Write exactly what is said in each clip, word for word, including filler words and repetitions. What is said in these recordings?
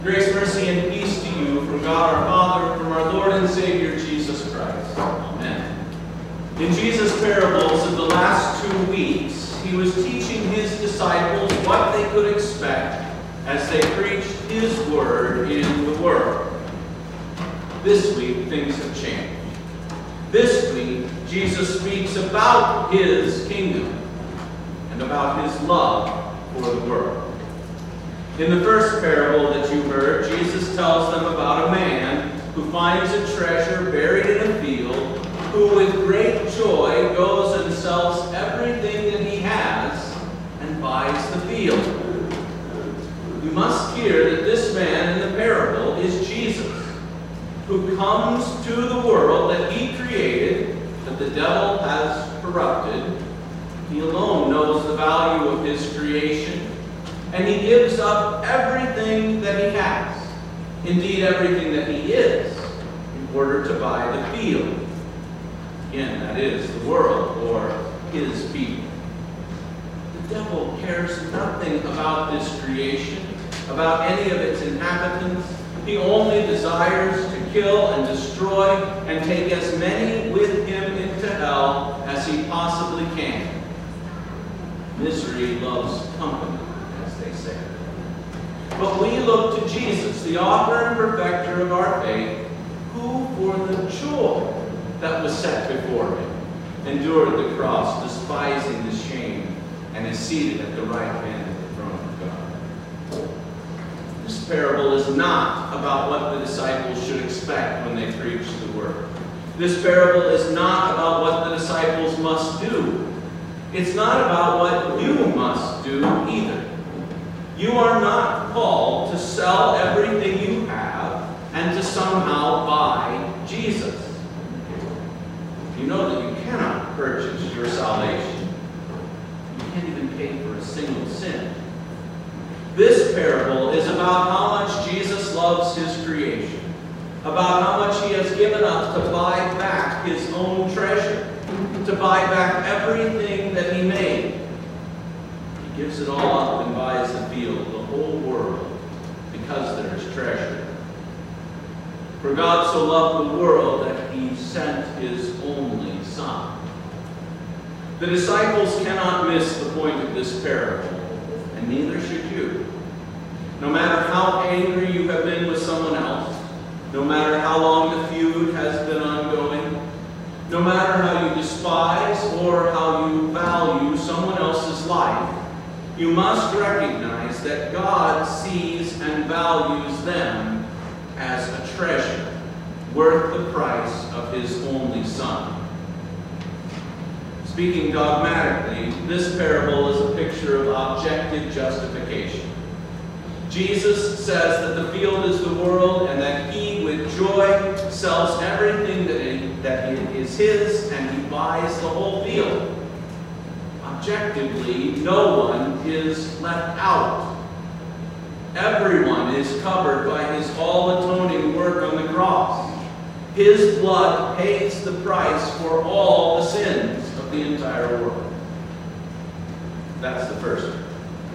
Grace, mercy, and peace to you from God our Father, from our Lord and Savior, Jesus Christ. Amen. In Jesus' parables of the last two weeks, he was teaching his disciples what they could expect as they preached his word in the world. This week, things have changed. This week, Jesus speaks about his kingdom and about his love for the world. In the first parable that you heard, Jesus tells them about a man who finds a treasure buried in a field, who with great joy goes and sells everything that he has and buys the field. You must hear that this man in the parable is Jesus, who comes to the world that he created, that the devil has corrupted. He alone knows the value of his creation. And he gives up everything that he has, indeed everything that he is, in order to buy the field. Again, that is the world, or his people. The devil cares nothing about this creation, about any of its inhabitants. He only desires to kill and destroy and take as many with him into hell as he possibly can. Misery loves company, they say. But we look to Jesus, the author and perfecter of our faith, who for the joy that was set before him endured the cross, despising the shame, and is seated at the right hand of the throne of God. This parable is not about what the disciples should expect when they preach the word. This parable is not about what the disciples must do. It's not about what you must do either. You are not called to sell everything you have and to somehow buy Jesus. You know that you cannot purchase your salvation. You can't even pay for a single sin. This parable is about how much Jesus loves his creation, about how much he has given up to buy back his own treasure, to buy back everything that he made. He gives it all up and buys the field, the whole world, because there is treasure. For God so loved the world that he sent his only Son. The disciples cannot miss the point of this parable, and neither should you. No matter how angry you have been with someone else, no matter how long the feud has been ongoing, no matter how you despise or how you value someone else's life, you must recognize that God sees and values them as a treasure worth the price of his only Son. Speaking dogmatically, this parable is a picture of objective justification. Jesus says that the field is the world and that he, with joy, sells everything that, it, that it is his, and he buys the whole field. Objectively, no one is left out. Everyone is covered by his all-atoning work on the cross. His blood pays the price for all the sins of the entire world. That's the first one.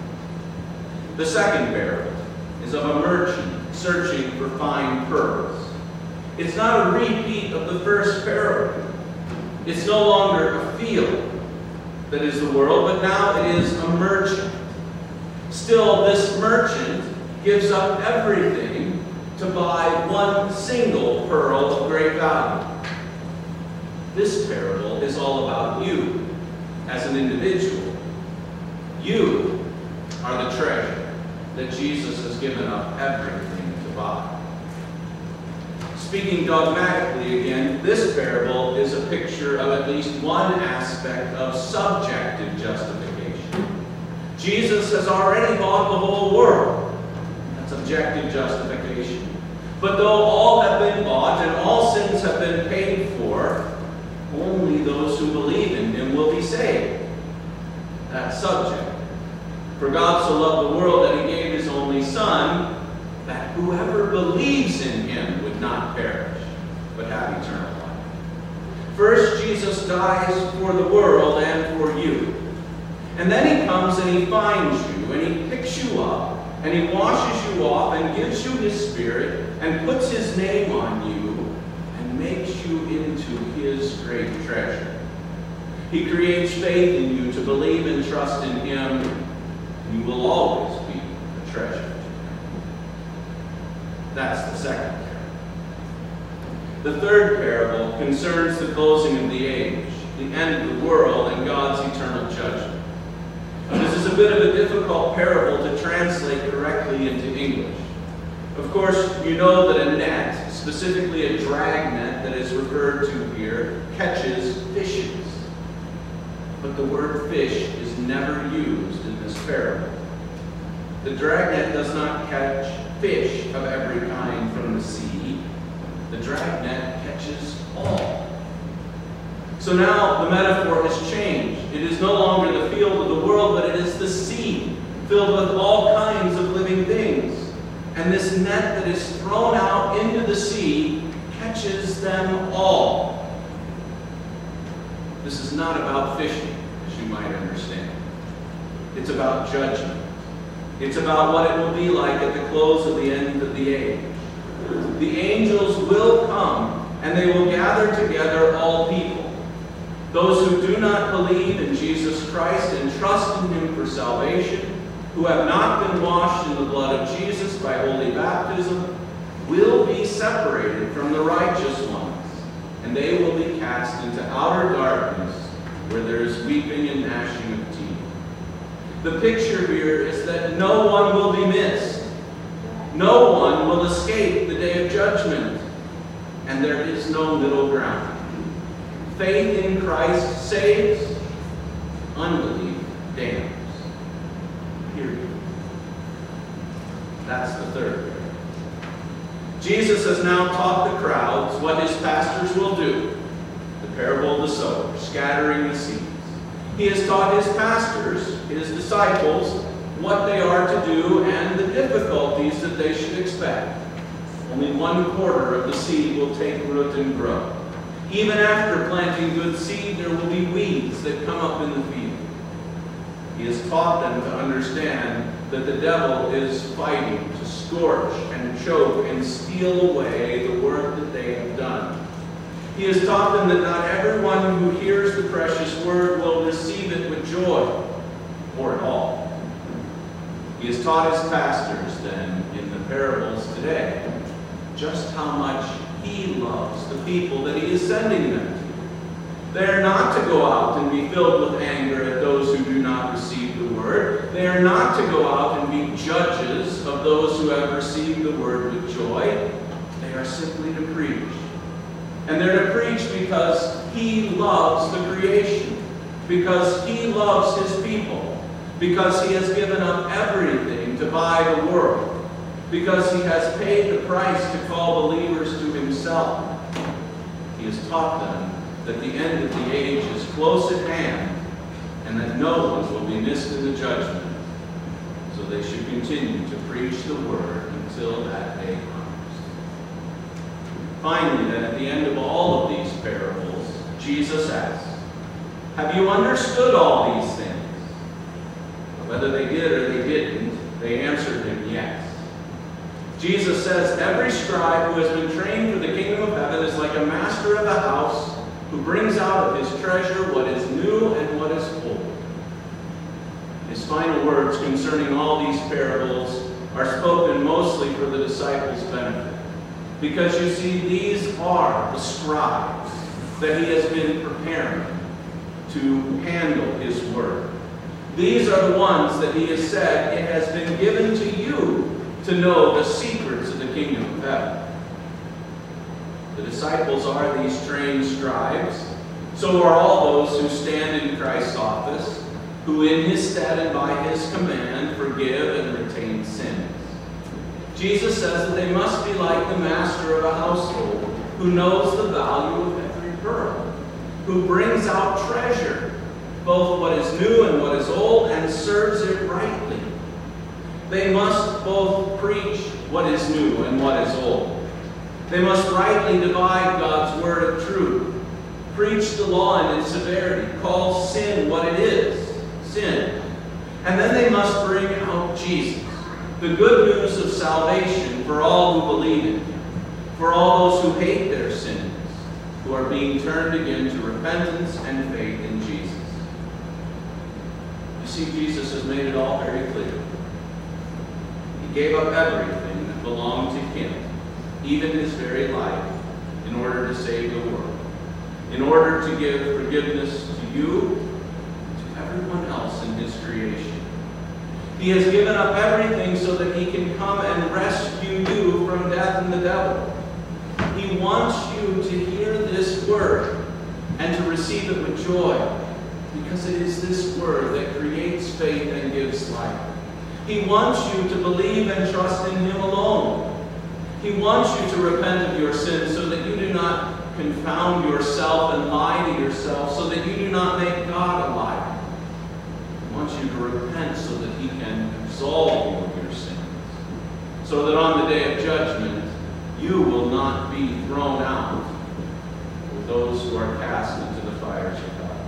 The second parable is of a merchant searching for fine pearls. It's not a repeat of the first parable. It's no longer a field that is the world, but now it is a merchant. Still, this merchant gives up everything to buy one single pearl of great value. This parable is all about you as an individual. You are the treasure that Jesus has given up everything to buy. Speaking dogmatically again, this parable is a picture of at least one aspect of subjective justification. Jesus has already bought the whole world. That's objective justification. But though all have been bought and all sins have been paid for, only those who believe in him will be saved. That's subject. For God so loved the world that he gave his only Son, that whoever believes in him would not perish, but have eternal life. First, Jesus dies for the world and for you. And then he comes and he finds you, and he picks you up, and he washes you off and gives you his Spirit and puts his name on you and makes you into his great treasure. He creates faith in you to believe and trust in him, and you will always be a treasure to him. That's the second parable. The third parable concerns the closing of the age, the end of the world, and God's eternal judgment. This is a bit of a difficult parable to translate correctly into English. Of course, you know that a net, specifically a drag net that is referred to here, catches fishes. But the word fish is never used in this parable. The dragnet does not catch fish of every kind from the sea. The dragnet catches all. So now the metaphor has changed. It is no longer the field of the world, but it is the sea, filled with all kinds of living things. And this net that is thrown out into the sea catches them all. This is not about fishing, as you might understand. It's about judgment. It's about what it will be like at the close of the end of the age. The angels will come, and they will gather together all people. Those who do not believe in Jesus Christ and trust in him for salvation, who have not been washed in the blood of Jesus by holy baptism, will be separated from the righteous ones, and they will be cast into outer darkness, where there is weeping and gnashing of teeth. The picture here is that no one will be missed. No one will escape the day of judgment, and there is no middle ground. Faith in Christ saves, unbelief damns. Period. That's the third parable. Jesus has now taught the crowds what his pastors will do. The parable of the sower, scattering the seeds. He has taught his pastors, his disciples, what they are to do and the difficulties that they should expect. Only one quarter of the seed will take root and grow. Even after planting good seed, there will be weeds that come up in the field. He has taught them to understand that the devil is fighting to scorch and choke and steal away the work that they have done. He has taught them that not everyone who hears the precious word will receive it with joy, or at all. He has taught his pastors, then, in the parables today, just how much he loves the people that he is sending them to. They are not to go out and be filled with anger at those who do not receive the word. They are not to go out and be judges of those who have received the word with joy. They are simply to preach. And they're to preach because he loves the creation, because he loves his people, because he has given up everything to buy the world, because he has paid the price to call believers to himself. He has taught them that the end of the age is close at hand and that no one will be missed in the judgment. So they should continue to preach the word until that day comes. Finally, then, at the end of all of these parables, Jesus asks, "Have you understood all these things?" Whether they did or they didn't, they answered him yes. Jesus says, every scribe who has been trained for the kingdom of heaven is like a master of a house who brings out of his treasure what is new and what is old. His final words concerning all these parables are spoken mostly for the disciples' benefit. Because you see, these are the scribes that he has been preparing to handle his word. These are the ones that he has said, it has been given to you to know the secrets of the kingdom of heaven. The disciples are these trained scribes. So are all those who stand in Christ's office, who in his stead and by his command forgive and retain sins. Jesus says that they must be like the master of a household, who knows the value of every pearl, who brings out treasure, both what is new and what is old, and serves it rightly. They must both preach what is new and what is old. They must rightly divide God's word of truth, preach the law in its severity, call sin what it is, sin. And then they must bring out Jesus, The good news of salvation for all who believe in him, for all those who hate their sins, who are being turned again to repentance and faith in Jesus. You see, Jesus has made it all very clear. He gave up everything that belonged to him, even his very life, in order to save the world, in order to give forgiveness to you, to everyone else in his creation. He has given up everything so that he can come and rescue you from death and the devil. He wants you to hear this word and to receive it with joy, because it is this word that creates faith and gives life. He wants you to believe and trust in him alone. He wants you to repent of your sins so that you do not confound yourself and lie to yourself, so that you do not make God a liar. He wants you to repent so that he can absolve you of your sins, so that on the day of judgment you will not be thrown out with those who are cast into the fires of God.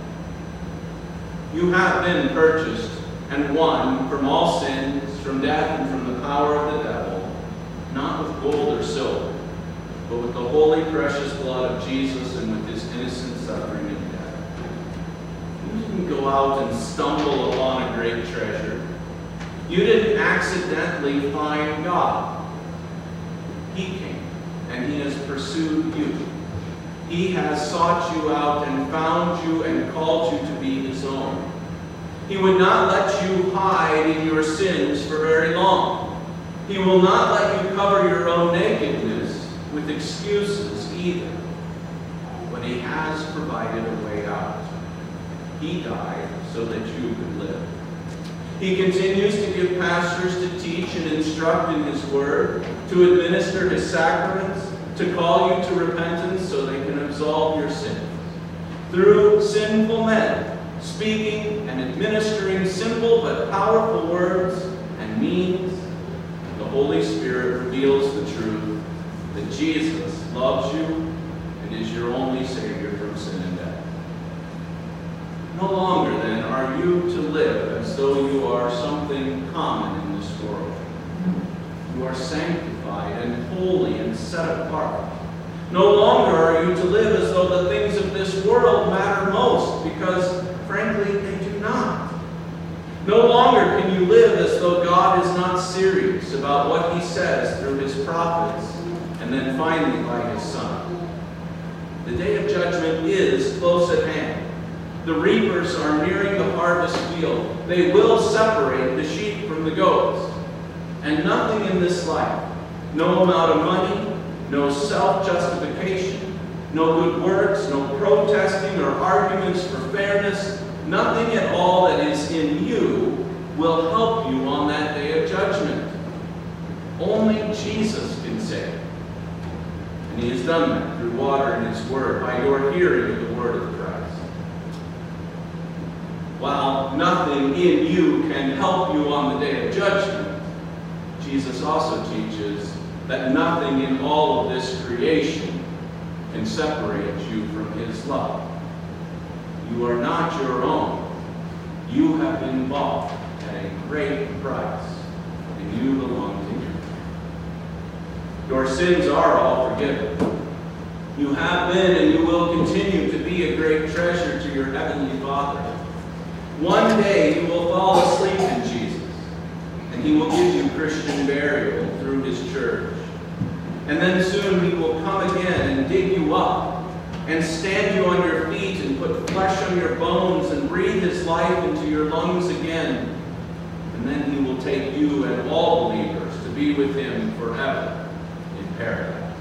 You have been purchased and won from all sins, from death, and from the power of the devil, not with gold or silver, but with the holy, precious blood of Jesus and with his innocent suffering and death. You didn't go out and stumble upon a great treasure. You didn't accidentally find God. He came, and he has pursued you. He has sought you out and found you and called you to be his own. He would not let you hide in your sins for very long. He will not let you cover your own nakedness with excuses either, but he has provided a way out. He died so that you could live. He continues to give pastors to teach and instruct in his word, to administer his sacraments, to call you to repentance so they can absolve your sins. Through sinful men, speaking and administering simple but powerful words and means, the Holy Spirit reveals the truth that Jesus loves you and is your only Savior from sin and death. No longer, then, are you to live as though you are something common in this world. You are sanctified and holy and set apart. No longer are you to live as though the things of this world matter most, because, frankly, they do not. No longer can you live as though God is not serious about what he says through his prophets, and then finally by his Son. The day of judgment is close at hand. The reapers are nearing the harvest field. They will separate the sheep from the goats. And nothing in this life, no amount of money, no self-justification, no good works, no protesting or arguments for fairness, nothing at all that is in you will help you on that day of judgment. Only Jesus can save. And he has done that through water and his word, by your hearing of the word of Christ. While nothing in you can help you on the day of judgment, Jesus also teaches that nothing in all of this creation can separate you from his love. You are not your own. You have been bought at a great price, and you belong to him. Your sins are all forgiven. You have been and you will continue to be a great treasure to your heavenly Father. One day you will fall asleep in Jesus, and he will give you Christian burial through his church. And then soon he will come again and dig you up, and stand you on your feet, and put flesh on your bones, and breathe his life into your lungs again. And then he will take you and all believers to be with him forever in paradise.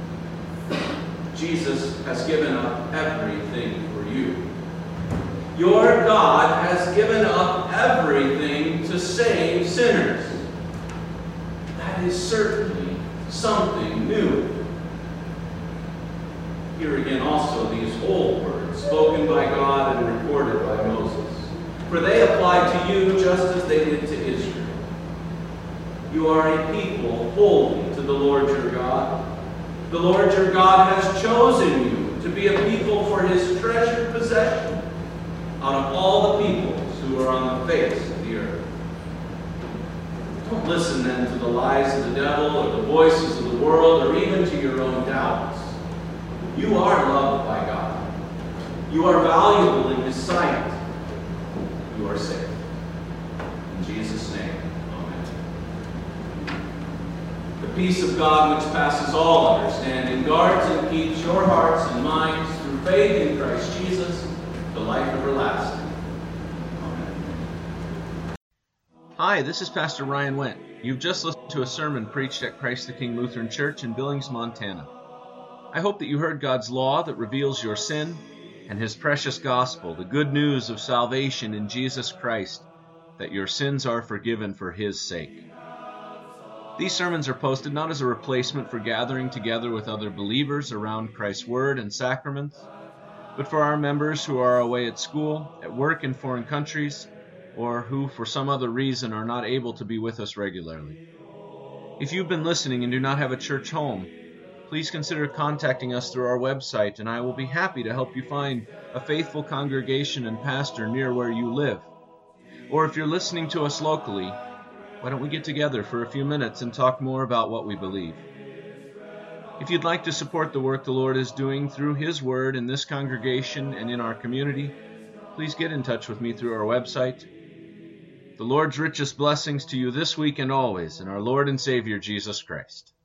Jesus has given up everything for you. Your God has given up everything to save sinners. That is certainly something new. Here again also these old words, spoken by God and recorded by Moses. For they apply to you just as they did to Israel. You are a people holy to the Lord your God. The Lord your God has chosen you to be a people for his treasured possession out of all the peoples who are on the face of the earth. Don't listen then to the lies of the devil or the voices of the world or even to your own doubts. You are loved by God. You are valuable in His sight. You are safe. In Jesus' name, amen. The peace of God, which passes all understanding, guards and keeps your hearts and minds through faith in Christ Jesus to life everlasting. Hi, this is Pastor Ryan Wendt. You've just listened to a sermon preached at Christ the King Lutheran Church in Billings, Montana. I hope that you heard God's law that reveals your sin and His precious gospel, the good news of salvation in Jesus Christ, that your sins are forgiven for His sake. These sermons are posted not as a replacement for gathering together with other believers around Christ's Word and sacraments, but for our members who are away at school, at work in foreign countries, or who for some other reason are not able to be with us regularly. If you've been listening and do not have a church home, please consider contacting us through our website, and I will be happy to help you find a faithful congregation and pastor near where you live. Or if you're listening to us locally, why don't we get together for a few minutes and talk more about what we believe? If you'd like to support the work the Lord is doing through His Word in this congregation and in our community, please get in touch with me through our website. The Lord's richest blessings to you this week and always in our Lord and Savior Jesus Christ.